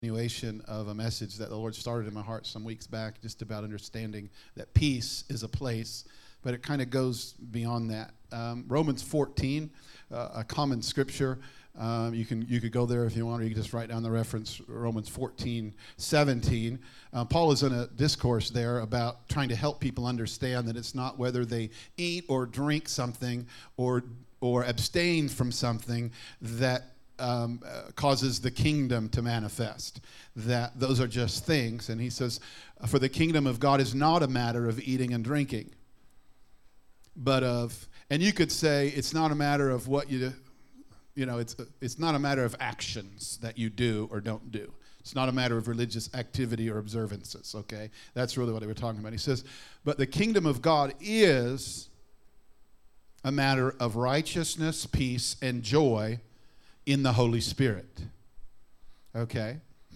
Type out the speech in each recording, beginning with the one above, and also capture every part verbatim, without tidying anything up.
continuation of a message that the Lord started in my heart some weeks back, just about understanding that peace is a place, but it kind of goes beyond that. Um, Romans fourteen, uh, a common scripture. Um, you can you could go there if you want, or you can just write down the reference, Romans fourteen, seventeen. Uh, Paul is in a discourse there about trying to help people understand that it's not whether they eat or drink something or or abstain from something that Um, uh, causes the kingdom to manifest, that those are just things. And he says, for the kingdom of God is not a matter of eating and drinking, but of, and you could say it's not a matter of what you, you know, it's it's not a matter of actions that you do or don't do. It's not a matter of religious activity or observances, okay? That's really what they were talking about. He says, but the kingdom of God is a matter of righteousness, peace, and joy in the Holy Spirit. Okay?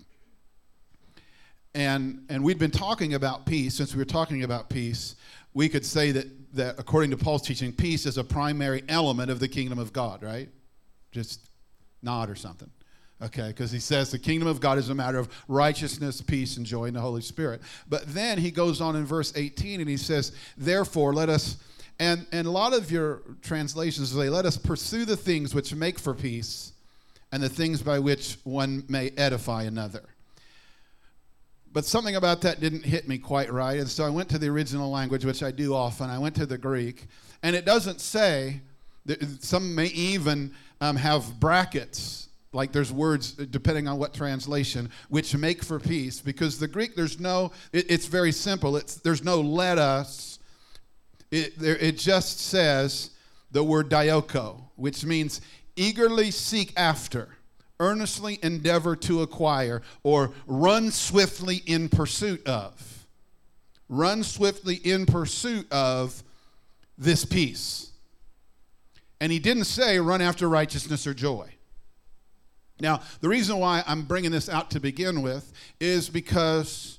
And and we'd been talking about peace. Since we were talking about peace, we could say that, that according to Paul's teaching, peace is a primary element of the kingdom of God, right? Just nod or something. Okay, because he says the kingdom of God is a matter of righteousness, peace, and joy in the Holy Spirit. But then he goes on in verse eighteen and he says, therefore let us, and, and a lot of your translations say, let us pursue the things which make for peace and the things by which one may edify another. But something about that didn't hit me quite right, and so I went to the original language, which I do often. I went to the Greek, and it doesn't say, that some may even um, have brackets, like there's words, depending on what translation, which make for peace, because the Greek, there's no, it, it's very simple. It's there's no let us. It, there, it just says the word dioko, which means eagerly seek after, earnestly endeavor to acquire, or run swiftly in pursuit of. Run swiftly in pursuit of this peace. And he didn't say run after righteousness or joy. Now, the reason why I'm bringing this out to begin with is because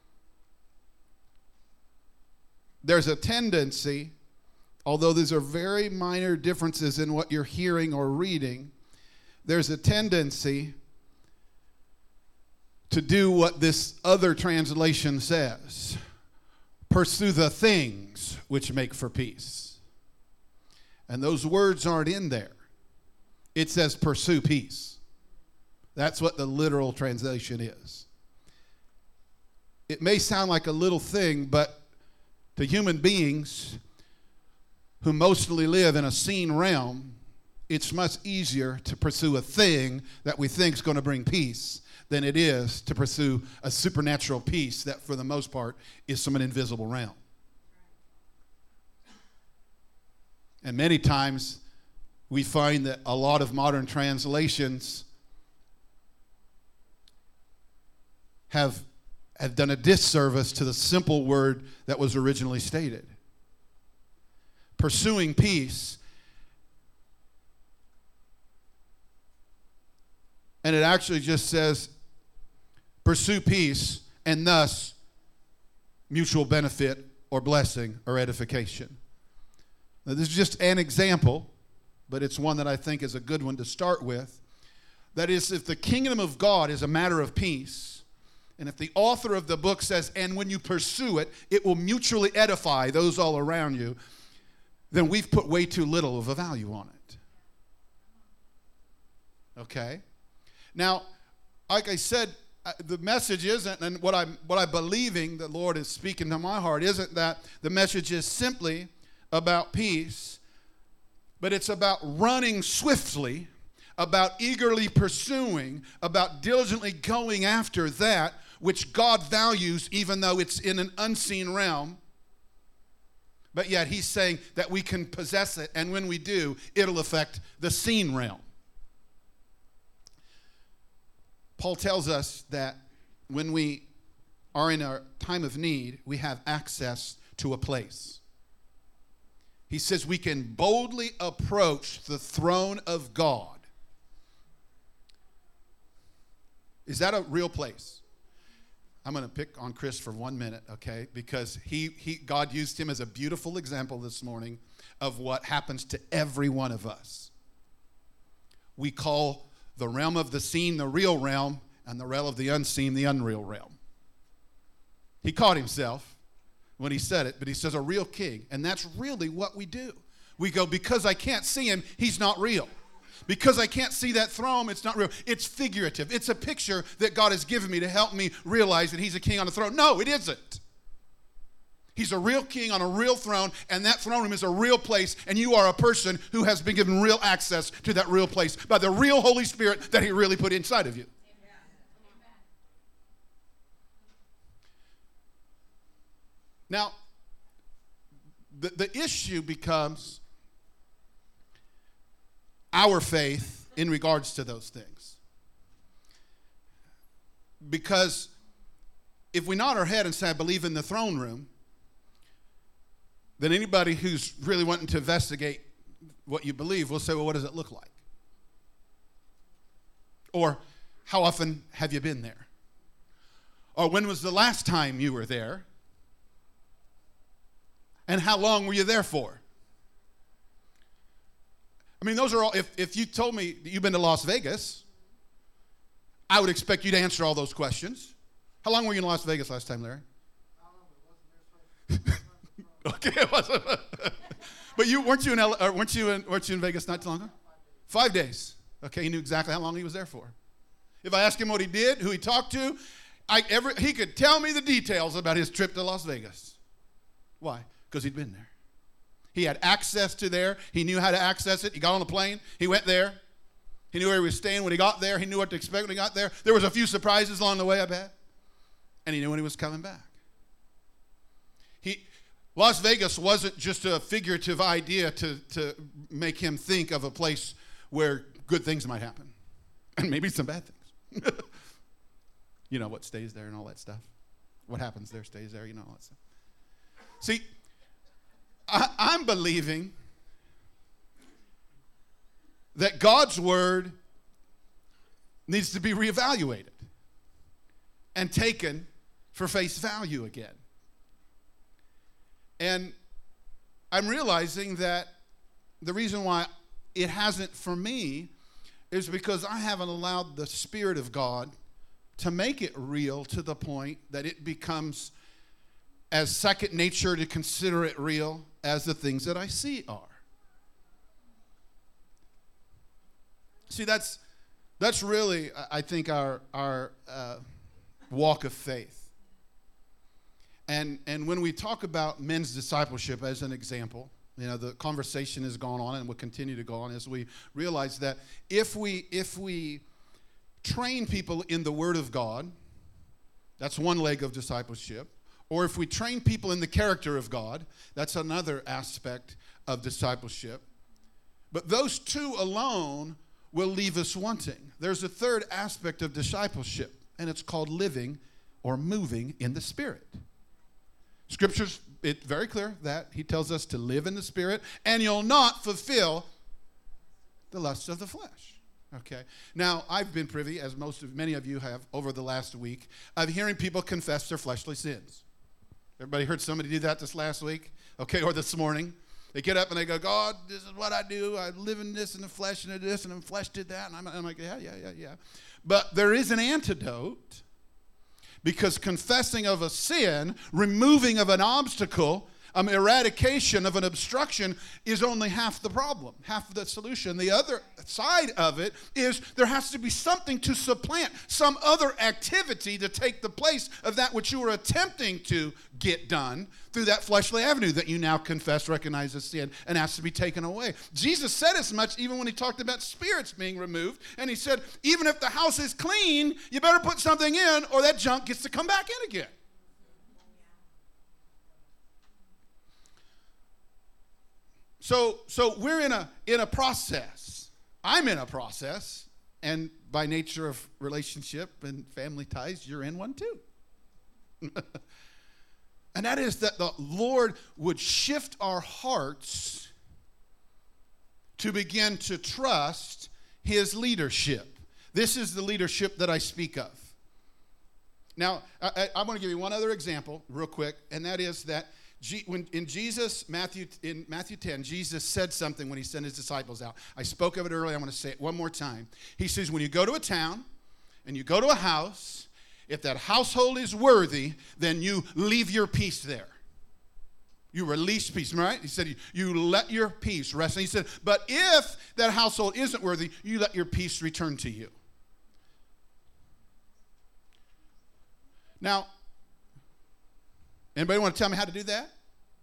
there's a tendency, although these are very minor differences in what you're hearing or reading, there's a tendency to do what this other translation says. Pursue the things which make for peace. And those words aren't in there. It says pursue peace. That's what the literal translation is. It may sound like a little thing, but to human beings who mostly live in a seen realm, it's much easier to pursue a thing that we think is going to bring peace than it is to pursue a supernatural peace that, for the most part, is from an invisible realm. And many times, we find that a lot of modern translations have, have done a disservice to the simple word that was originally stated. Pursuing peace. And it actually just says, pursue peace, and thus mutual benefit or blessing or edification. Now, this is just an example, but it's one that I think is a good one to start with. That is, if the kingdom of God is a matter of peace, and if the author of the book says, and when you pursue it, it will mutually edify those all around you, then we've put way too little of a value on it. Okay? Now, like I said, the message isn't, and what I'm what I'm believing the Lord is speaking to my heart, isn't that the message is simply about peace, but it's about running swiftly, about eagerly pursuing, about diligently going after that which God values, even though it's in an unseen realm. But yet he's saying that we can possess it, and when we do, it'll affect the seen realm. Paul tells us that when we are in a time of need, we have access to a place. He says we can boldly approach the throne of God. Is that a real place? I'm going to pick on Chris for one minute, okay? Because he, he, God used him as a beautiful example this morning of what happens to every one of us. We call the realm of the seen the real realm, and the realm of the unseen, the unreal realm. He caught himself when he said it, but he says a real king. And that's really what we do. We go, because I can't see him, he's not real. Because I can't see that throne, it's not real. It's figurative. It's a picture that God has given me to help me realize that he's a king on the throne. No, it isn't. He's a real king on a real throne, and that throne room is a real place, and you are a person who has been given real access to that real place by the real Holy Spirit that he really put inside of you. Now, the, the issue becomes our faith in regards to those things. Because if we nod our head and say, I believe in the throne room, then anybody who's really wanting to investigate what you believe will say, well, what does it look like? Or, how often have you been there? Or, when was the last time you were there? And how long were you there for? I mean, those are all, if, if you told me that you've been to Las Vegas, I would expect you to answer all those questions. How long were you in Las Vegas last time, Larry? Okay, it wasn't. But you weren't you in L- or weren't you in weren't you in Vegas not too long ago? Five days. Okay, he knew exactly how long he was there for. If I asked him what he did, who he talked to, I ever he could tell me the details about his trip to Las Vegas. Why? Because he'd been there. He had access to there. He knew how to access it. He got on the plane. He went there. He knew where he was staying when he got there. He knew what to expect when he got there. There was a few surprises along the way, I bet. And he knew when he was coming back. He, Las Vegas wasn't just a figurative idea to, to make him think of a place where good things might happen. And maybe some bad things. You know what stays there and all that stuff. What happens there stays there, you know all that stuff. See, I, I'm believing that God's word needs to be reevaluated and taken for face value again. And I'm realizing that the reason why it hasn't for me is because I haven't allowed the Spirit of God to make it real to the point that it becomes as second nature to consider it real as the things that I see are. See, that's that's really, I think, our our uh, walk of faith. And and when we talk about men's discipleship as an example, you know, the conversation has gone on and will continue to go on as we realize that if we if we train people in the Word of God, that's one leg of discipleship. Or if we train people in the character of God, that's another aspect of discipleship. But those two alone will leave us wanting. There's a third aspect of discipleship, and it's called living or moving in the Spirit. Scripture's it's very clear that he tells us to live in the Spirit, and you'll not fulfill the lusts of the flesh. Okay. Now, I've been privy, as most of many of you have over the last week, of hearing people confess their fleshly sins. Everybody heard somebody do that this last week? Okay, or this morning. They get up and they go, God, this is what I do. I live in this in the flesh and this, and the flesh did that. And I'm, I'm like, yeah, yeah, yeah, yeah. But there is an antidote, because confessing of a sin, removing of an obstacle, um, eradication of an obstruction is only half the problem, half the solution. The other side of it is there has to be something to supplant, some other activity to take the place of that which you were attempting to get done through that fleshly avenue that you now confess, recognize as sin, and ask to be taken away. Jesus said as much even when he talked about spirits being removed, and he said, even if the house is clean, you better put something in or that junk gets to come back in again. So, so we're in a in a process. I'm in a process, and by nature of relationship and family ties, you're in one too. And that is that the Lord would shift our hearts to begin to trust his leadership. This is the leadership that I speak of. Now, I, I, I'm going to give you one other example real quick, and that is that G, when in Jesus, Matthew, in Matthew ten, Jesus said something when he sent his disciples out. I spoke of it earlier. I'm going to say it one more time. He says, when you go to a town and you go to a house. If that household is worthy, then you leave your peace there. You release peace, right? He said, you, you let your peace rest. And he said, but if that household isn't worthy, you let your peace return to you. Now, anybody want to tell me how to do that?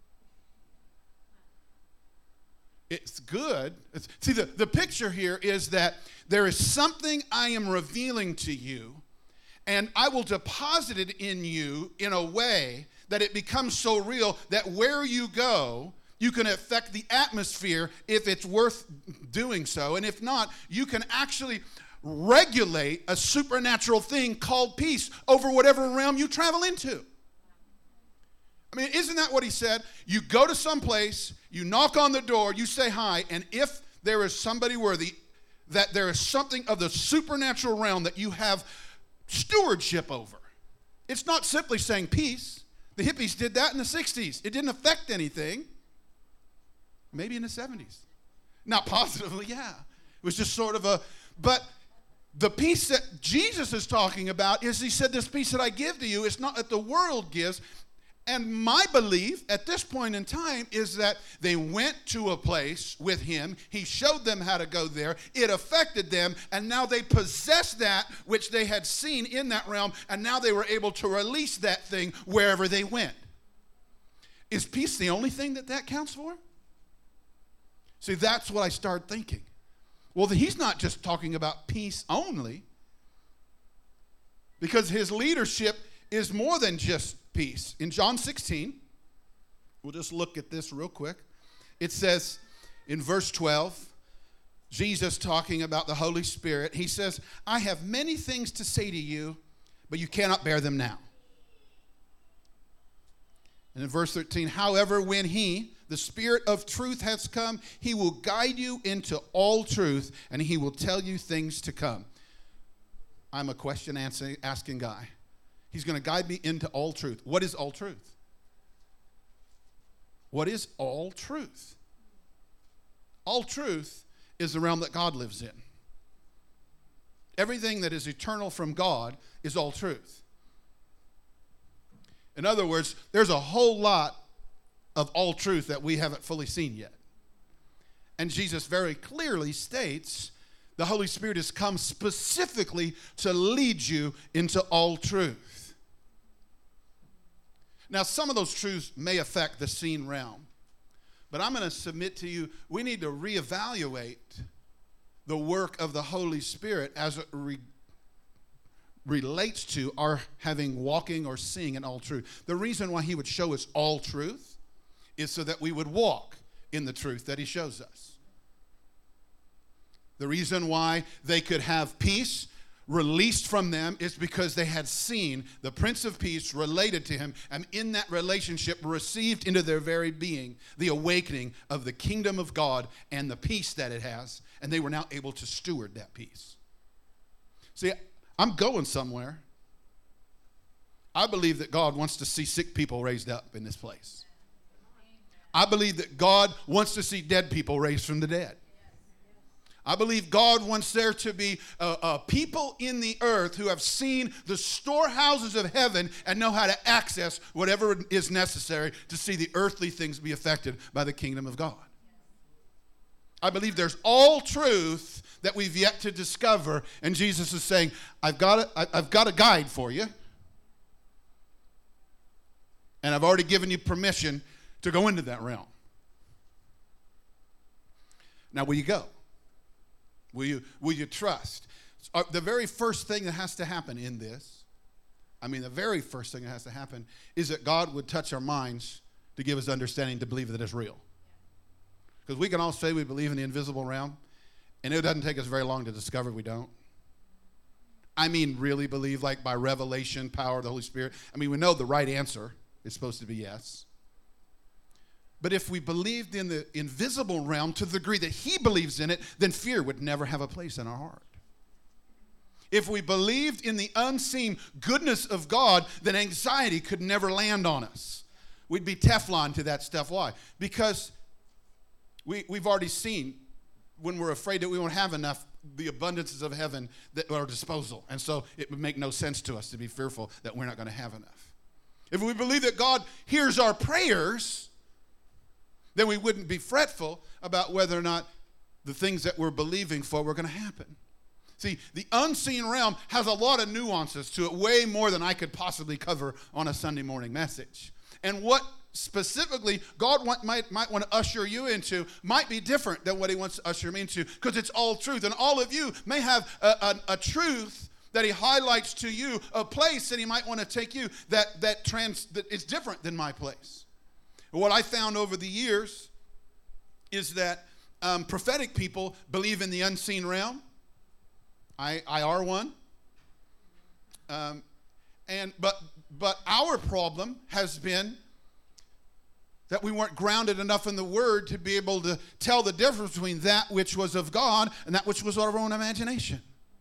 It's good. It's, see, the, the picture here is that there is something I am revealing to you, and I will deposit it in you in a way that it becomes so real that where you go, you can affect the atmosphere if it's worth doing so. And if not, you can actually regulate a supernatural thing called peace over whatever realm you travel into. I mean, isn't that what he said? You go to some place, you knock on the door, you say hi, and if there is somebody worthy, that there is something of the supernatural realm that you have stewardship over. It's not simply saying peace. The hippies did that in the sixties. It didn't affect anything. Maybe in the seventies. Not positively, yeah. It was just sort of a, but the peace that Jesus is talking about is, he said, this peace that I give to you is not that the world gives. And my belief at this point in time is that they went to a place with him. He showed them how to go there. It affected them. And now they possess that which they had seen in that realm. And now they were able to release that thing wherever they went. Is peace the only thing that that counts for? See, that's what I started thinking. Well, he's not just talking about peace only, because his leadership is more than just peace. In John sixteen, we'll just look at this real quick. It says in verse twelve, Jesus talking about the Holy Spirit, he says, I have many things to say to you, but you cannot bear them now. And in verse thirteen, however, when he, the Spirit of truth, has come, he will guide you into all truth, and he will tell you things to come. I'm a question asking guy. He's going to guide me into all truth. What is all truth? What is all truth? All truth is the realm that God lives in. Everything that is eternal from God is all truth. In other words, there's a whole lot of all truth that we haven't fully seen yet. And Jesus very clearly states the Holy Spirit has come specifically to lead you into all truth. Now, some of those truths may affect the seen realm, but I'm going to submit to you, we need to reevaluate the work of the Holy Spirit as it re- relates to our having, walking, or seeing in all truth. The reason why he would show us all truth is so that we would walk in the truth that he shows us. The reason why they could have peace released from them is because they had seen the Prince of Peace related to him, and in that relationship received into their very being the awakening of the kingdom of God and the peace that it has, and they were now able to steward that peace. See, I'm going somewhere. I believe that God wants to see sick people raised up in this place. I believe that God wants to see dead people raised from the dead. I believe God wants there to be uh, uh, people in the earth who have seen the storehouses of heaven and know how to access whatever is necessary to see the earthly things be affected by the kingdom of God. I believe there's all truth that we've yet to discover, and Jesus is saying, I've got a, I've got a guide for you, and I've already given you permission to go into that realm. Now, will you go? Will you, will you trust? Uh, the very first thing that has to happen in this, I mean, the very first thing that has to happen is that God would touch our minds to give us understanding to believe that it's real. Because we can all say we believe in the invisible realm, and it doesn't take us very long to discover we don't. I mean, really believe, like by revelation, power of the Holy Spirit. I mean, we know the right answer is supposed to be yes. But if we believed in the invisible realm to the degree that he believes in it, then fear would never have a place in our heart. If we believed in the unseen goodness of God, then anxiety could never land on us. We'd be Teflon to that stuff. Why? Because we, we've already seen when we're afraid that we won't have enough, the abundances of heaven that are at our disposal. And so it would make no sense to us to be fearful that we're not going to have enough. If we believe that God hears our prayers, then we wouldn't be fretful about whether or not the things that we're believing for were going to happen. See, the unseen realm has a lot of nuances to it, way more than I could possibly cover on a Sunday morning message. And what specifically God want, might, might want to usher you into might be different than what he wants to usher me into, because it's all truth. And all of you may have a, a, a truth that he highlights to you, a place that he might want to take you that, that, trans, that is different than my place. And what I found over the years is that um, prophetic people believe in the unseen realm. I, I are one. Um, and but but our problem has been that we weren't grounded enough in the Word to be able to tell the difference between that which was of God and that which was our own imagination.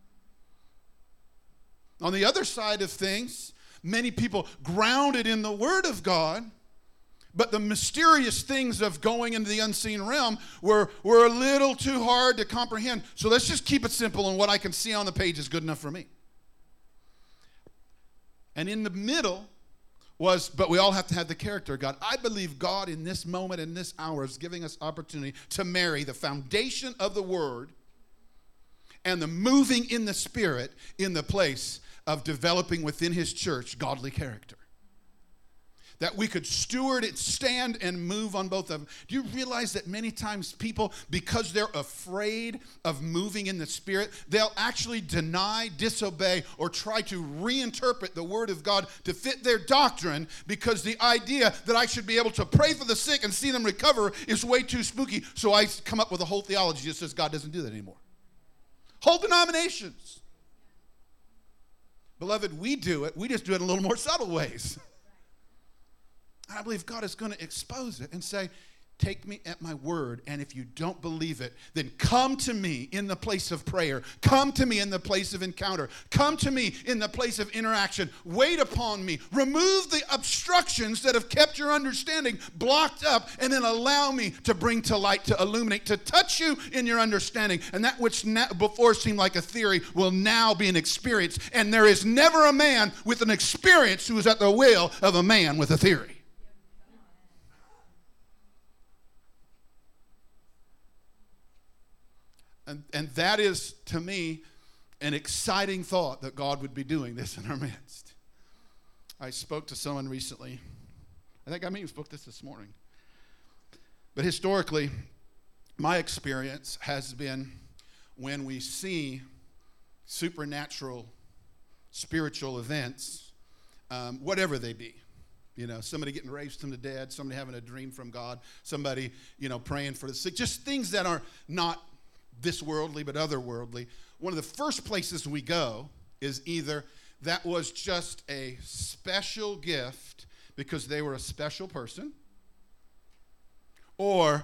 On the other side of things, many people grounded in the Word of God, but the mysterious things of going into the unseen realm were, were a little too hard to comprehend. So let's just keep it simple, and what I can see on the page is good enough for me. And in the middle was, but we all have to have the character of God. I believe God in this moment, in this hour, is giving us opportunity to marry the foundation of the Word and the moving in the Spirit in the place of developing within his church godly character. That we could steward it, stand, and move on both of them. Do you realize that many times people, because they're afraid of moving in the Spirit, they'll actually deny, disobey, or try to reinterpret the Word of God to fit their doctrine, because the idea that I should be able to pray for the sick and see them recover is way too spooky. So I come up with a whole theology that says God doesn't do that anymore. Whole denominations. Beloved, we do it. We just do it in a little more subtle ways. I believe God is going to expose it and say, take me at my word, and if you don't believe it, then come to me in the place of prayer. Come to me in the place of encounter. Come to me in the place of interaction. Wait upon me. Remove the obstructions that have kept your understanding blocked up, and then allow me to bring to light, to illuminate, to touch you in your understanding. And that which before seemed like a theory will now be an experience. And there is never a man with an experience who is at the will of a man with a theory. And, and that is, to me, an exciting thought that God would be doing this in our midst. I spoke to someone recently. I think I may have spoke this this morning. But historically, my experience has been when we see supernatural, spiritual events, um, whatever they be. You know, somebody getting raised from the dead, somebody having a dream from God, somebody, you know, praying for the sick, just things that are not this worldly but otherworldly. One of the first places we go is either that was just a special gift because they were a special person, or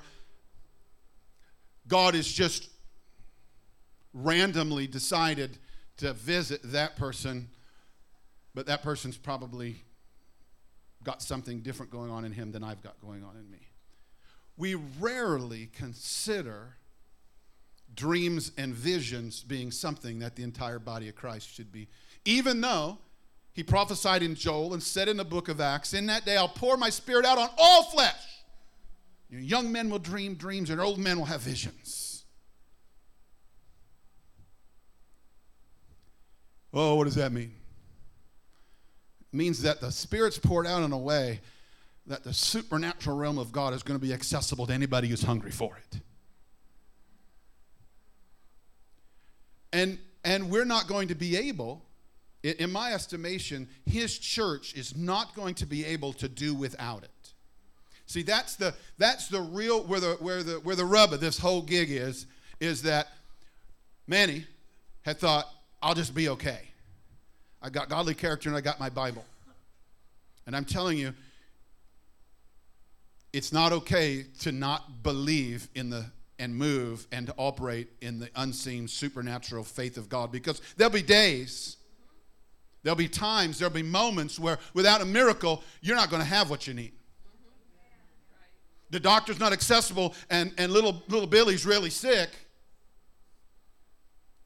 God has just randomly decided to visit that person, but that person's probably got something different going on in him than I've got going on in me. We rarely consider dreams and visions being something that the entire body of Christ should be. Even though he prophesied in Joel and said in the book of Acts, in that day I'll pour my spirit out on all flesh. Your young men will dream dreams and old men will have visions. Oh, what does that mean? It means that the Spirit's poured out in a way that the supernatural realm of God is going to be accessible to anybody who's hungry for it. And and we're not going to be able, in my estimation, his church is not going to be able to do without it. See, that's the that's the real where the where the where the rub of this whole gig is, is that Manny had thought, I'll just be okay. I got godly character and I got my Bible. And I'm telling you, it's not okay to not believe in the and move and to operate in the unseen supernatural faith of God, because there'll be days, there'll be times, there'll be moments where without a miracle, you're not going to have what you need. The doctor's not accessible and, and little, little Billy's really sick.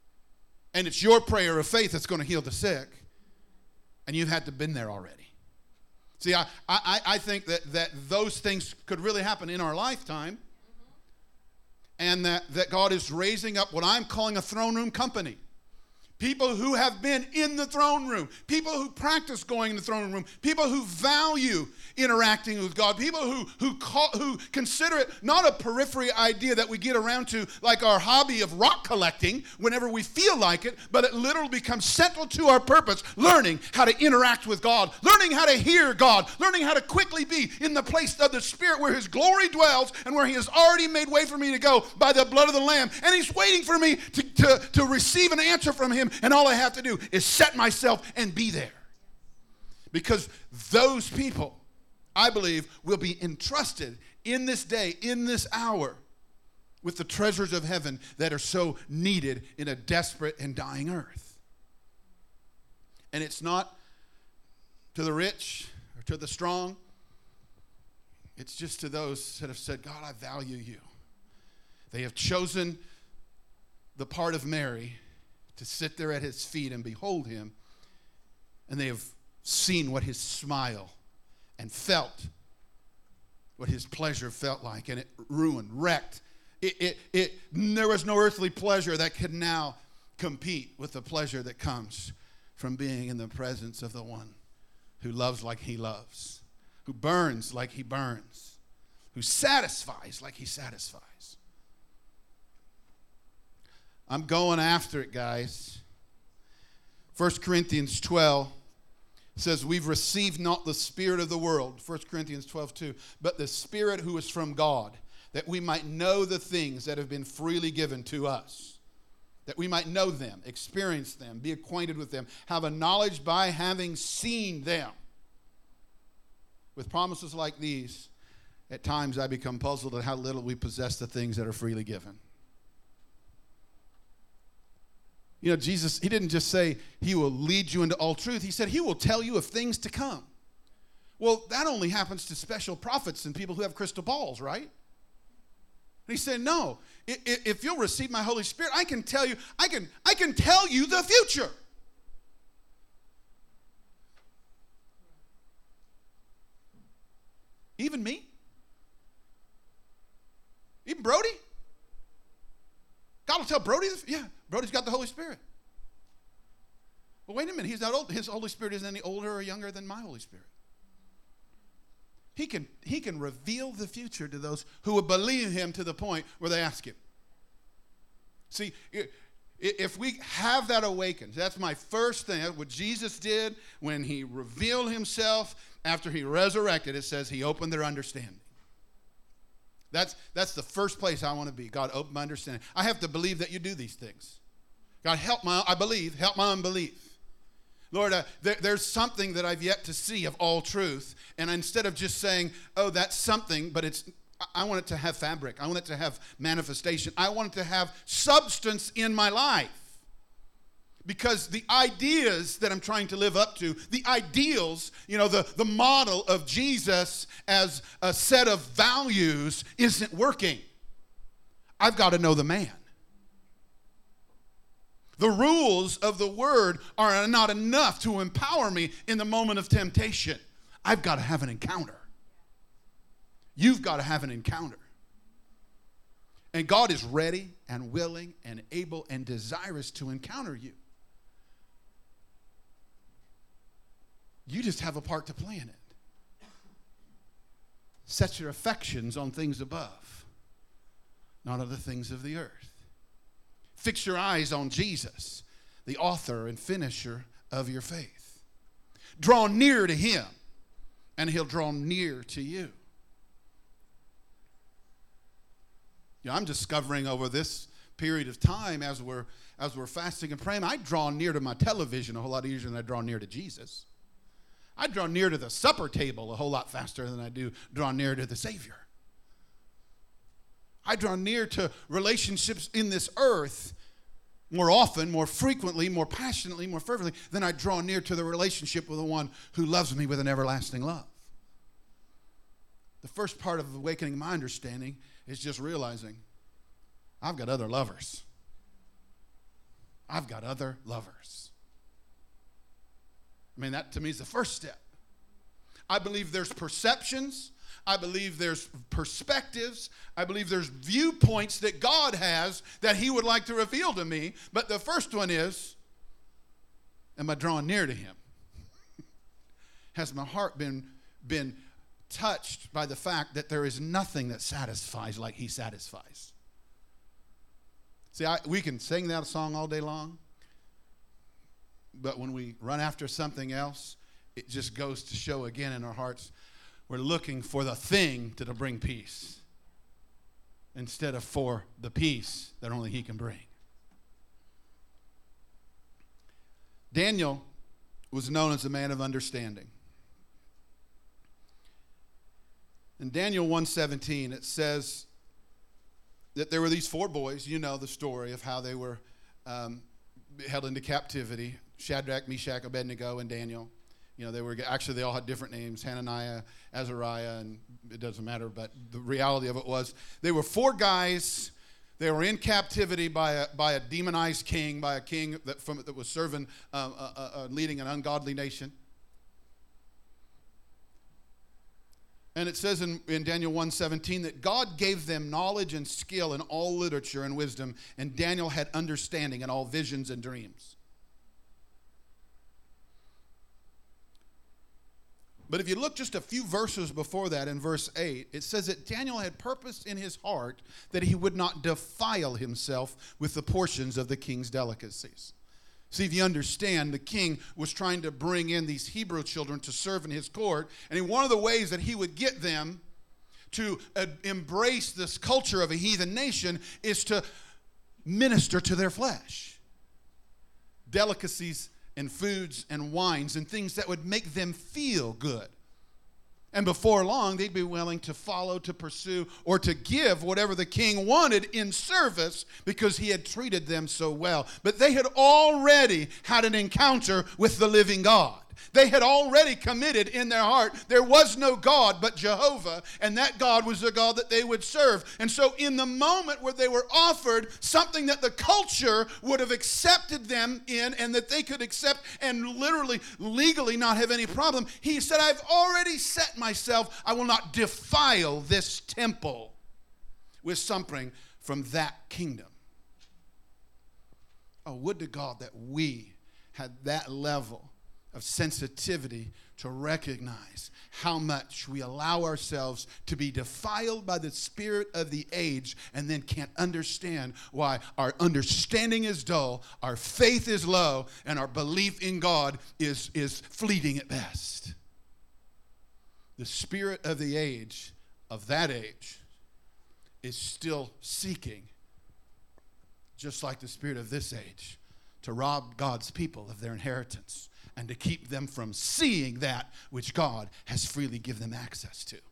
And it's your prayer of faith that's going to heal the sick. And you've had to been there already. See, I, I, I think that, that those things could really happen in our lifetime. And that, that God is raising up what I'm calling a throne room company. People who have been in the throne room. People who practice going in the throne room. People who value interacting with God. People who, who, call, who consider it not a periphery idea that we get around to like our hobby of rock collecting whenever we feel like it, but it literally becomes central to our purpose, learning how to interact with God, learning how to hear God, learning how to quickly be in the place of the Spirit where His glory dwells and where He has already made way for me to go by the blood of the Lamb. And He's waiting for me to, to, to receive an answer from Him. And all I have to do is set myself and be there. Because those people, I believe, will be entrusted in this day, in this hour, with the treasures of heaven that are so needed in a desperate and dying earth. And it's not to the rich or to the strong. It's just to those that have said, God, I value you. They have chosen the part of Mary to sit there at His feet and behold Him, and they have seen what His smile and felt what His pleasure felt like, and it ruined, wrecked. It, it, it, there was no earthly pleasure that could now compete with the pleasure that comes from being in the presence of the one who loves like He loves, who burns like He burns, who satisfies like He satisfies. I'm going after it, guys. First Corinthians twelve says, we've received not the spirit of the world, First Corinthians twelve two, but the Spirit who is from God, that we might know the things that have been freely given to us, that we might know them, experience them, be acquainted with them, have a knowledge by having seen them. With promises like these, at times I become puzzled at how little we possess the things that are freely given. You know, Jesus, He didn't just say He will lead you into all truth. He said He will tell you of things to come. Well, that only happens to special prophets and people who have crystal balls, right? And He said, no, if you'll receive my Holy Spirit, I can tell you, I can, I can tell you the future. Even me? Even Brody? God will tell Brody, the, yeah, Brody's got the Holy Spirit. Well, wait a minute, he's not old. His Holy Spirit isn't any older or younger than my Holy Spirit. He can, he can reveal the future to those who will believe Him to the point where they ask Him. See, if we have that awakened, that's my first thing. What Jesus did when He revealed Himself after He resurrected, it says He opened their understanding. That's, that's the first place I want to be. God, open my understanding. I have to believe that you do these things. God, help my, I believe, help my unbelief. Lord, uh, there, there's something that I've yet to see of all truth. And instead of just saying, oh, that's something, but it's, I want it to have fabric. I want it to have manifestation. I want it to have substance in my life. Because the ideas that I'm trying to live up to, the ideals, you know, the, the model of Jesus as a set of values isn't working. I've got to know the man. The rules of the Word are not enough to empower me in the moment of temptation. I've got to have an encounter. You've got to have an encounter. And God is ready and willing and able and desirous to encounter you. You just have a part to play in it. Set your affections on things above, not on the things of the earth. Fix your eyes on Jesus, the author and finisher of your faith. Draw near to Him, and He'll draw near to you. You know, I'm discovering over this period of time as we're as we're fasting and praying, I draw near to my television a whole lot easier than I draw near to Jesus. I draw near to the supper table a whole lot faster than I do draw near to the Savior. I draw near to relationships in this earth more often, more frequently, more passionately, more fervently than I draw near to the relationship with the one who loves me with an everlasting love. The first part of awakening my understanding is just realizing I've got other lovers. I've got other lovers. I mean, that to me is the first step. I believe there's perceptions. I believe there's perspectives. I believe there's viewpoints that God has that he would like to reveal to me. But the first one is, am I drawing near to him? Has my heart been, been touched by the fact that there is nothing that satisfies like he satisfies? See, I, we can sing that song all day long, but when we run after something else, it just goes to show again in our hearts, we're looking for the thing to bring peace instead of for the peace that only he can bring. Daniel was known as a man of understanding. In Daniel one seventeen, it says that there were these four boys. You know the story of how they were um, held into captivity. Shadrach, Meshach, Abednego, and Daniel. You know, they were actually, they all had different names, Hananiah, Azariah, and it doesn't matter, but the reality of it was they were four guys. They were in captivity by a, by a demonized king, by a king that, from, that was serving, uh, uh, uh, leading an ungodly nation. And it says in, in Daniel one seventeen that God gave them knowledge and skill in all literature and wisdom, and Daniel had understanding in all visions and dreams. But if you look just a few verses before that, in verse eight, it says that Daniel had purposed in his heart that he would not defile himself with the portions of the king's delicacies. See, if you understand, the king was trying to bring in these Hebrew children to serve in his court, and one of the ways that he would get them to uh, embrace this culture of a heathen nation is to minister to their flesh. Delicacies and foods and wines and things that would make them feel good. And before long, they'd be willing to follow, to pursue, or to give whatever the king wanted in service because he had treated them so well. But they had already had an encounter with the living God. They had already committed in their heart there was no God but Jehovah, and that God was the God that they would serve. And so in the moment where they were offered something that the culture would have accepted them in and that they could accept and literally, legally not have any problem, he said, I've already set myself, I will not defile this temple with something from that kingdom. Oh, would to God that we had that level of sensitivity to recognize how much we allow ourselves to be defiled by the spirit of the age and then can't understand why our understanding is dull, our faith is low, and our belief in God is, is fleeting at best. The spirit of the age, of that age, is still seeking, just like the spirit of this age, to rob God's people of their inheritance and to keep them from seeing that which God has freely given them access to.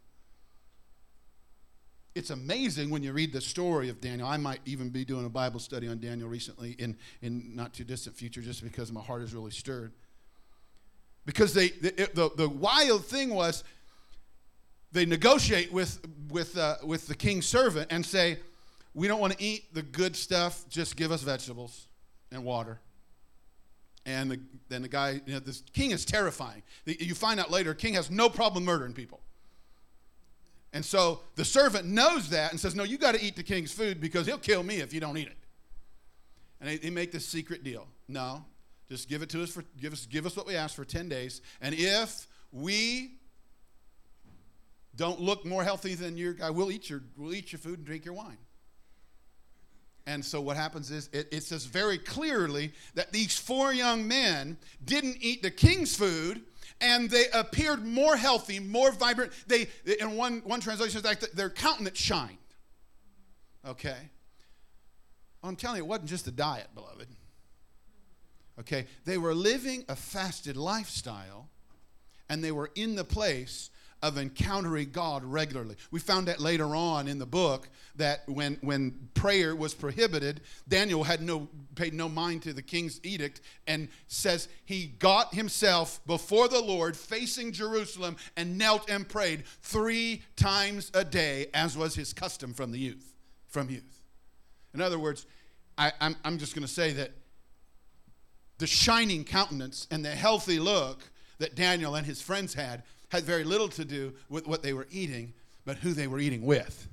It's amazing when you read the story of Daniel. I might even be doing a Bible study on Daniel recently in, in not too distant future just because my heart is really stirred. Because they the, the, the wild thing was they negotiate with, with, uh, with the king's servant and say, we don't want to eat the good stuff, just give us vegetables and water. And the, then the guy, you know, this king is terrifying. The, you find out later, king has no problem murdering people. And so the servant knows that and says, no, you got to eat the king's food because he'll kill me if you don't eat it. And they, they make this secret deal. No, just give it to us for, give us, give us what we asked for ten days. And if we don't look more healthy than your guy, we'll eat your, we'll eat your food and drink your wine. And so what happens is it, it says very clearly that these four young men didn't eat the king's food, and they appeared more healthy, more vibrant. They, in one, one translation, it's like their countenance shined. Okay? Well, I'm telling you, it wasn't just the diet, beloved. Okay? They were living a fasted lifestyle, and they were in the place of encountering God regularly. We found that later on in the book that when, when prayer was prohibited, Daniel had no paid no mind to the king's edict and says he got himself before the Lord facing Jerusalem and knelt and prayed three times a day, as was his custom from the youth, from youth. In other words, I, I'm, I'm just going to say that the shining countenance and the healthy look that Daniel and his friends had had very little to do with what they were eating, but who they were eating with.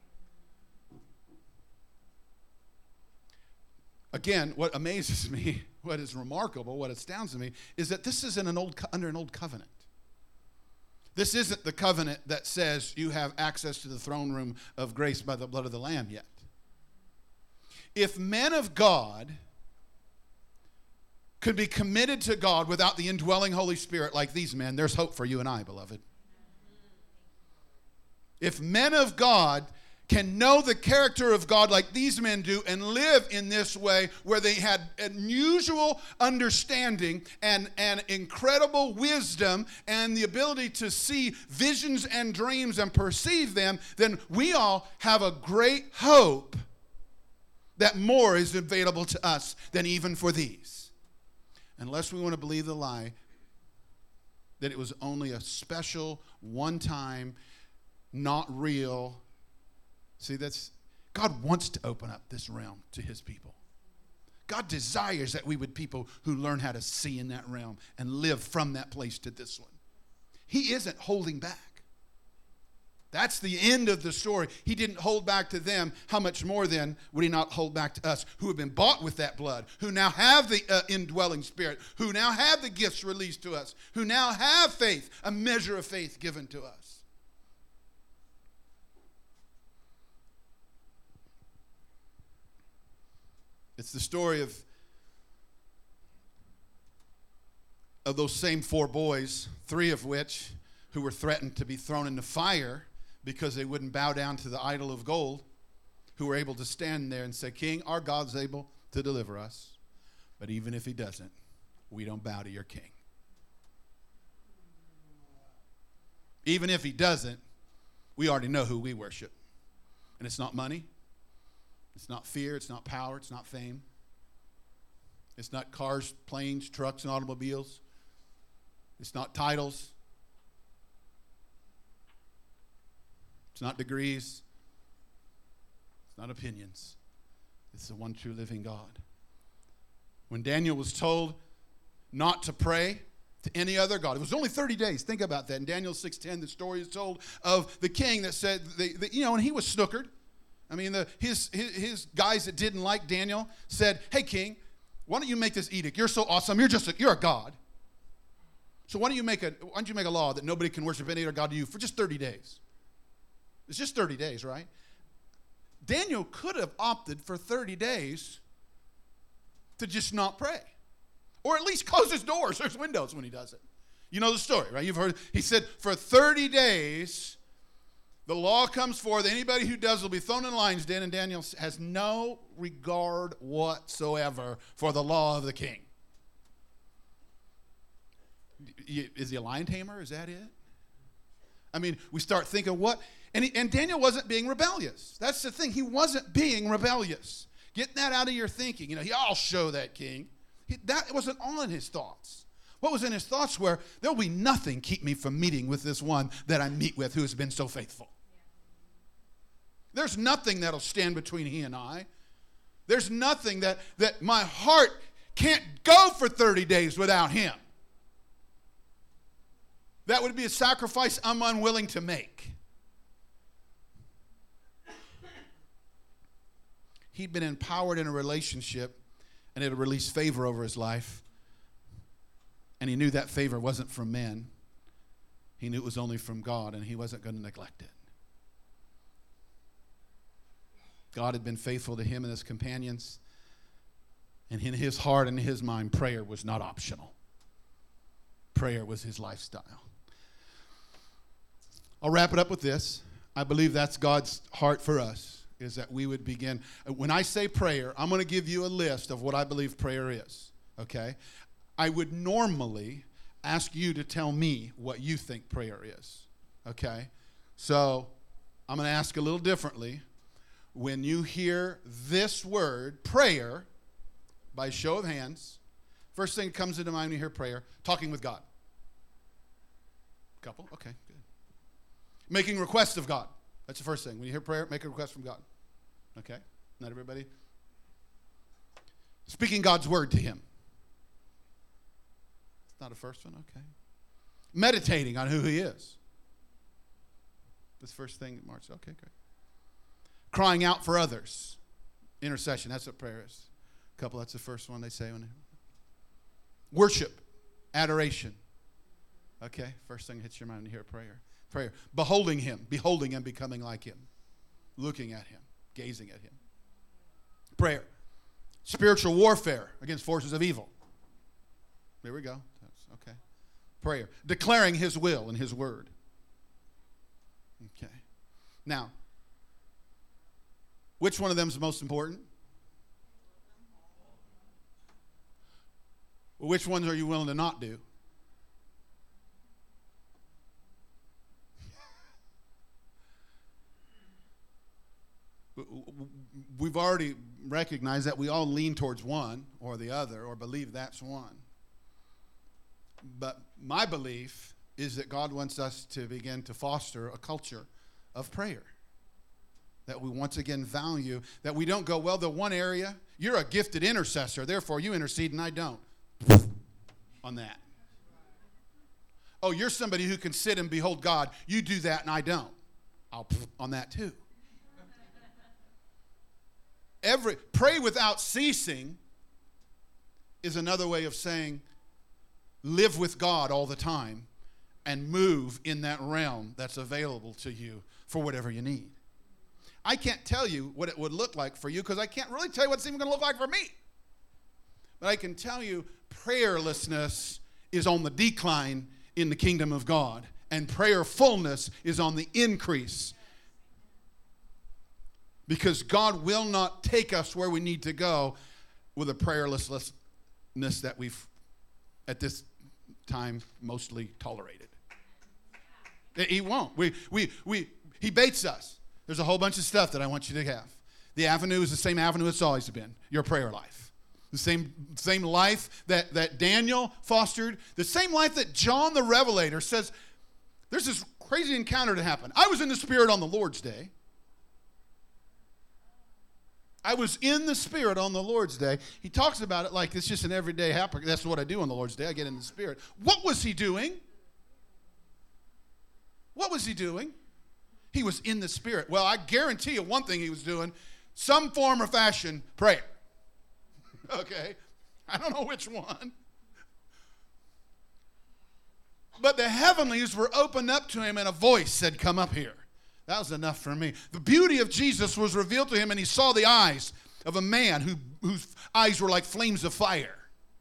Again, what amazes me, what is remarkable, what astounds me, is that this isn't an old under an old covenant. This isn't the covenant that says you have access to the throne room of grace by the blood of the Lamb yet. If men of God could be committed to God without the indwelling Holy Spirit like these men, there's hope for you and I, beloved. If men of God can know the character of God like these men do and live in this way where they had unusual understanding and, and incredible wisdom and the ability to see visions and dreams and perceive them, then we all have a great hope that more is available to us than even for these. Unless we want to believe the lie that it was only a special, one-time, not real. See, that's, God wants to open up this realm to his people. God desires that we would people who learn how to see in that realm and live from that place to this one. He isn't holding back. That's the end of the story. He didn't hold back to them. How much more then would he not hold back to us who have been bought with that blood, who now have the uh, indwelling Spirit, who now have the gifts released to us, who now have faith, a measure of faith given to us. It's the story of, of those same four boys, three of which who were threatened to be thrown into fire because they wouldn't bow down to the idol of gold, who were able to stand there and say, King, our God's able to deliver us, but even if he doesn't, we don't bow to your king. Even if he doesn't, we already know who we worship. And it's not money. It's not fear. It's not power. It's not fame. It's not cars, planes, trucks, and automobiles. It's not titles. It's not degrees. It's not opinions. It's the one true living God. When Daniel was told not to pray to any other God, it was only thirty days. Think about that. In Daniel six ten, the story is told of the king that said, the, the, you know, and he was snookered. I mean, the, his, his, his guys that didn't like Daniel said, hey, king, why don't you make this edict? You're so awesome. You're just a, you're a god. So why don't you make a why don't you make a law that nobody can worship any other god to you for just thirty days? It's just thirty days, right? Daniel could have opted for thirty days to just not pray. Or at least close his doors. There's windows when he does it. You know the story, right? You've heard. He said, for thirty days, the law comes forth. Anybody who does will be thrown in lion's den. And Daniel has no regard whatsoever for the law of the king. Is he a lion tamer? Is that it? I mean, we start thinking what? And, he, and Daniel wasn't being rebellious. That's the thing. He wasn't being rebellious. Get that out of your thinking. You know, he, I'll show that king. He, that wasn't all in his thoughts. What was in his thoughts were, there'll be nothing keep me from meeting with this one that I meet with who has been so faithful. There's nothing that'll stand between he and I. There's nothing that, that my heart can't go for thirty days without him. That would be a sacrifice I'm unwilling to make. He'd been empowered in a relationship, and it had released favor over his life. And he knew that favor wasn't from men. He knew it was only from God, and he wasn't going to neglect it. God had been faithful to him and his companions. And in his heart and in his mind, prayer was not optional. Prayer was his lifestyle. I'll wrap it up with this. I believe that's God's heart for us, is that we would begin. When I say prayer, I'm going to give you a list of what I believe prayer is, okay? I would normally ask you to tell me what you think prayer is, okay? So I'm going to ask a little differently. When you hear this word, prayer, by show of hands, first thing that comes into mind when you hear prayer, talking with God. Couple? Okay, good. Making requests of God. That's the first thing. When you hear prayer, make a request from God. Okay? Not everybody. Speaking God's word to him. not a first one. Okay. Meditating on who he is. This first thing that March. Okay, great. Crying out for others. Intercession. That's what prayer is. A couple, that's the first one they say. When worship. Adoration. Okay, first thing that hits your mind when you hear prayer. Prayer. Beholding him. Beholding and becoming like him. Looking at him. Gazing at him. Prayer. Spiritual warfare against forces of evil. There we go. That's, okay. Prayer. Declaring his will and his word. Okay. Now, which one of them is most important? Which ones are you willing to not do? We've already recognized that we all lean towards one or the other or believe that's one. But my belief is that God wants us to begin to foster a culture of prayer. That we once again value, that we don't go, well, the one area, you're a gifted intercessor, therefore you intercede and I don't. On that. Oh, you're somebody who can sit and behold God. You do that and I don't. I'll on that too. Every pray without ceasing is another way of saying live with God all the time and move in that realm that's available to you for whatever you need. I can't tell you what it would look like for you because I can't really tell you what it's even going to look like for me. But I can tell you prayerlessness is on the decline in the kingdom of God, and prayerfulness is on the increase. Because God will not take us where we need to go with a prayerlessness that we've, at this time, mostly tolerated. He won't. We, we, we, he baits us. There's a whole bunch of stuff that I want you to have. The avenue is the same avenue it's always been, your prayer life. The same, same life that, that Daniel fostered, the same life that John the Revelator says, there's this crazy encounter that happened. I was in the Spirit on the Lord's day. I was in the Spirit on the Lord's day. He talks about it like it's just an everyday happen. That's what I do on the Lord's day. I get in the Spirit. What was he doing? What was he doing? He was in the Spirit. Well, I guarantee you one thing he was doing, some form or fashion, prayer. Okay? I don't know which one. But the heavenlies were opened up to him and a voice said, come up here. That was enough for me. The beauty of Jesus was revealed to him, and he saw the eyes of a man who, whose eyes were like flames of fire.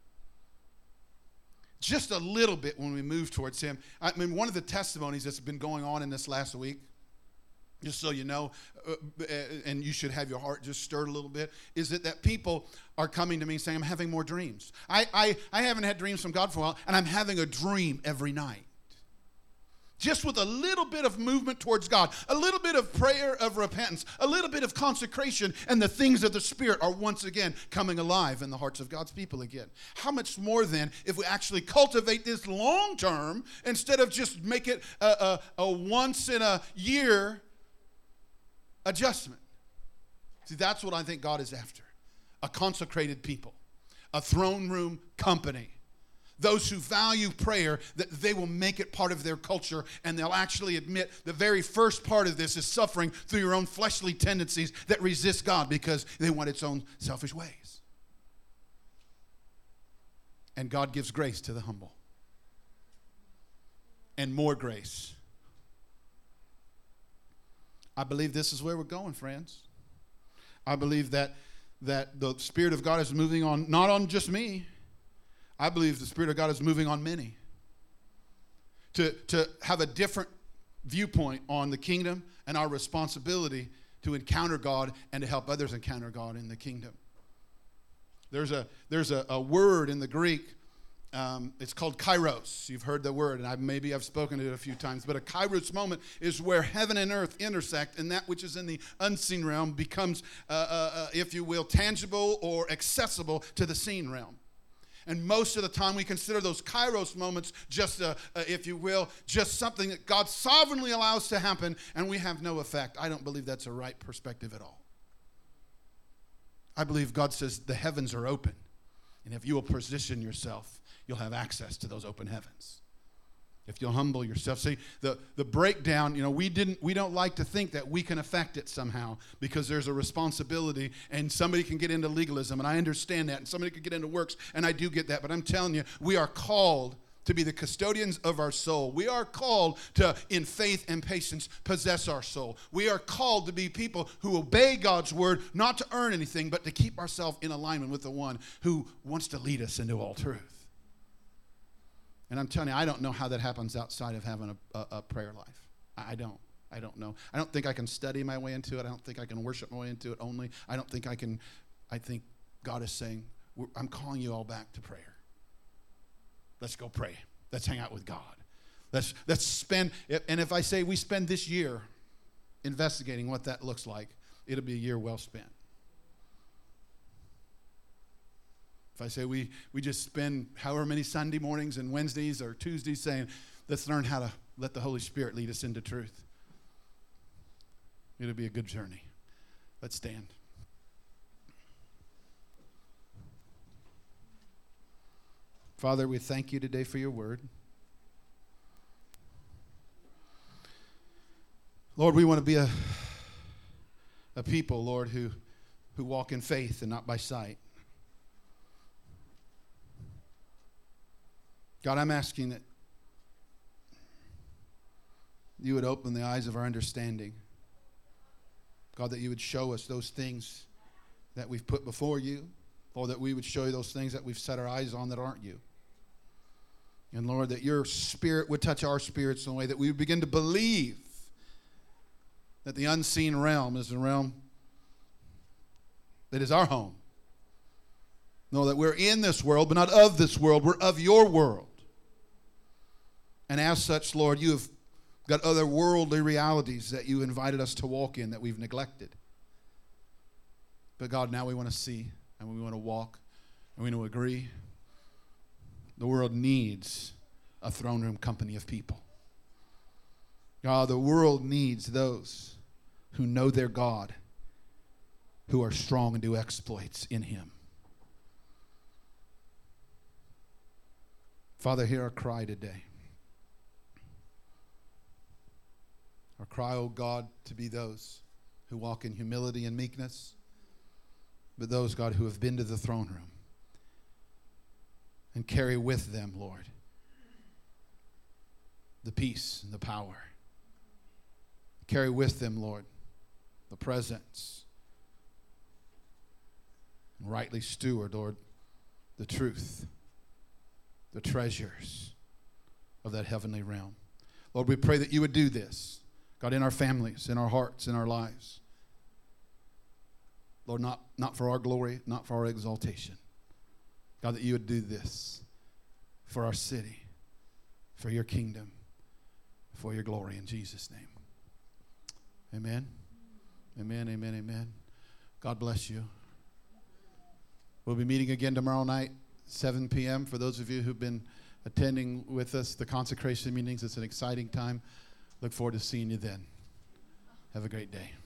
Just a little bit when we move towards him. I mean, one of the testimonies that's been going on in this last week, just so you know, uh, and you should have your heart just stirred a little bit, is that, that people are coming to me saying, I'm having more dreams. I, I, I haven't had dreams from God for a while, and I'm having a dream every night. Just with a little bit of movement towards God, a little bit of prayer of repentance, a little bit of consecration, and the things of the Spirit are once again coming alive in the hearts of God's people again. How much more then if we actually cultivate this long term instead of just make it a, a, a once in a year adjustment? See, that's what I think God is after. A consecrated people, a throne room company. Those who value prayer, that they will make it part of their culture, and they'll actually admit the very first part of this is suffering through your own fleshly tendencies that resist God because they want its own selfish ways. And God gives grace to the humble. And more grace. I believe this is where we're going, friends. I believe that, that the Spirit of God is moving on, not on just me. I believe the Spirit of God is moving on many to, to have a different viewpoint on the kingdom and our responsibility to encounter God and to help others encounter God in the kingdom. There's a, there's a, a word in the Greek, um, it's called kairos. You've heard the word, and I, maybe I've spoken it a few times, but a kairos moment is where heaven and earth intersect, and that which is in the unseen realm becomes, uh, uh, uh, if you will, tangible or accessible to the seen realm. And most of the time we consider those kairos moments just, uh, uh, if you will, just something that God sovereignly allows to happen and we have no effect. I don't believe that's a right perspective at all. I believe God says the heavens are open. And if you will position yourself, you'll have access to those open heavens. If you'll humble yourself. See, the, the breakdown, you know, we didn't we don't like to think that we can affect it somehow because there's a responsibility and somebody can get into legalism, and I understand that, and somebody could get into works, and I do get that, but I'm telling you, we are called to be the custodians of our soul. We are called to, in faith and patience, possess our soul. We are called to be people who obey God's word, not to earn anything, but to keep ourselves in alignment with the one who wants to lead us into all truth. And I'm telling you, I don't know how that happens outside of having a, a, a prayer life. I, I don't. I don't know. I don't think I can study my way into it. I don't think I can worship my way into it only. I don't think I can. I think God is saying, I'm calling you all back to prayer. Let's go pray. Let's hang out with God. Let's, let's spend, and if I say we spend this year investigating what that looks like, it'll be a year well spent. If I say we, we just spend however many Sunday mornings and Wednesdays or Tuesdays saying, let's learn how to let the Holy Spirit lead us into truth, it'll be a good journey. Let's stand. Father, we thank you today for your word. Lord, we want to be a, a people, Lord, who, who walk in faith and not by sight. God, I'm asking that you would open the eyes of our understanding. God, that you would show us those things that we've put before you, or that we would show you those things that we've set our eyes on that aren't you. And Lord, that your spirit would touch our spirits in a way that we would begin to believe that the unseen realm is the realm that is our home. No, that we're in this world, but not of this world. We're of your world. And as such, Lord, you have got other worldly realities that you invited us to walk in that we've neglected. But God, now we want to see, and we want to walk, and we want to agree. The world needs a throne room company of people. God, the world needs those who know their God, who are strong and do exploits in him. Father, hear our cry today. Our cry, oh God, to be those who walk in humility and meekness, but those, God, who have been to the throne room and carry with them, Lord, the peace and the power. Carry with them, Lord, the presence. And rightly steward, Lord, the truth, the treasures of that heavenly realm. Lord, we pray that you would do this, God, in our families, in our hearts, in our lives. Lord, not, not for our glory, not for our exaltation. God, that you would do this for our city, for your kingdom, for your glory, in Jesus' name. Amen. Amen, amen, amen. God bless you. We'll be meeting again tomorrow night, seven p.m. For those of you who've been attending with us, the consecration meetings, it's an exciting time. Look forward to seeing you then. Have a great day.